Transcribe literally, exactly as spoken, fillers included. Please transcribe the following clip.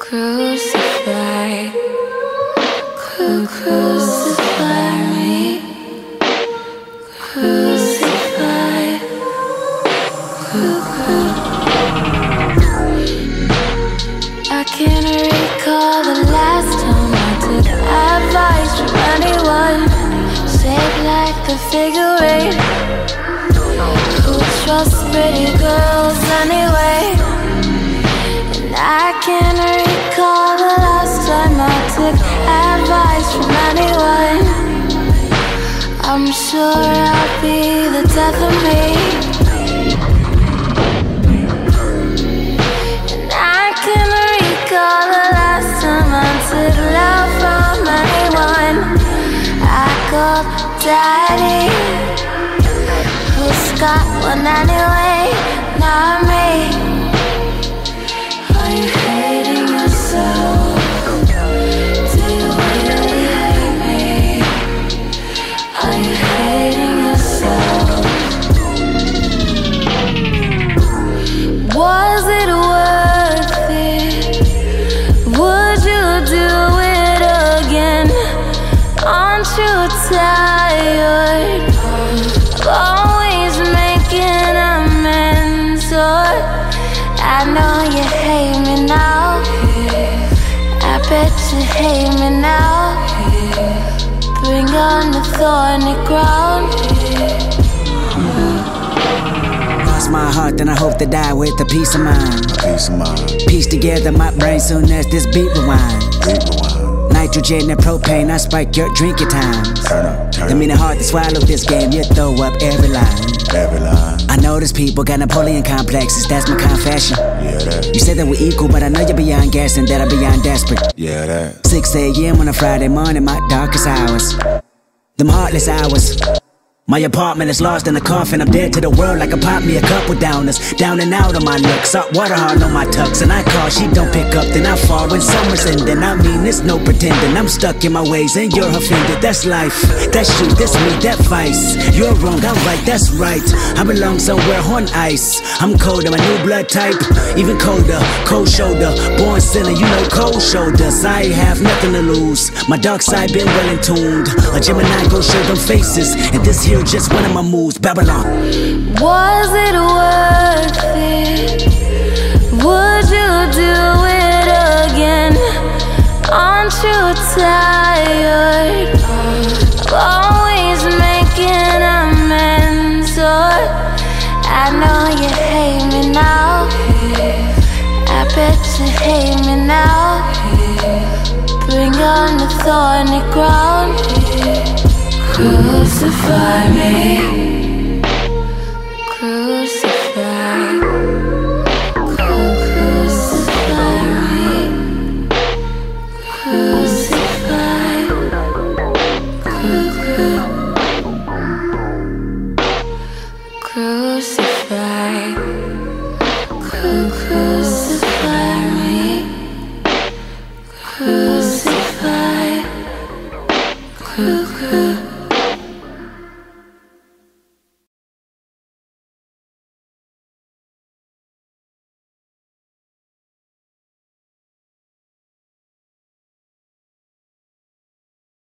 Crucify, cru crucify me, crucify, cru cru. I can't recall the last time I took advice from anyone, shaped like the figure eight. Who trusts pretty girls anyway? I can't recall the last time I took advice from anyone. I'm sure I'll be the death of me. And I can't recall the last time I took love from anyone. I called daddy, who's got one anyway, not me. Are you hating yourself? Do you really hate me? Are you hating yourself? Was it worth it? Would you do it again? Aren't you tired of always making amends? Or I know you hate me now, I bet you hate me now. Bring on the thorny ground. Lost my heart, then I hope to die with a peace of mind. A peace of mind. Piece together my brain soon as this beat rewind. Beat rewind. Nitrogen and propane, I spike your drinking times. Turn up, turn I mean it hard to swallow this game, you throw up every line. Every line. I know there's people got Napoleon complexes, that's my confession. Yeah, that. You said that we're equal, but I know you're beyond gas and that I'm beyond desperate. Yeah, that. six a m on a Friday morning, my darkest hours. Them heartless hours. My apartment is lost in a coffin. I'm dead to the world like I popped me a couple downers. Down and out of my luck, salt water hard on my tux. And I call, she don't pick up, then I fall when summer's ending. I mean, it's no pretending, I'm stuck in my ways and you're offended. That's life, that's you, that's me, that vice. You're wrong, I'm right, that's right. I belong somewhere on ice. I'm colder, my new blood type, even colder. Cold shoulder, born sinner, you know cold shoulders. I have nothing to lose, my dark side been well in tuned. A Gemini go show them faces, and this here just one of my moves, Babylon. Was it worth it? Would you do it again? Aren't you tired of always making amends? Or I know you hate me now, I bet you hate me now. Bring on the thorny ground. Crucify me.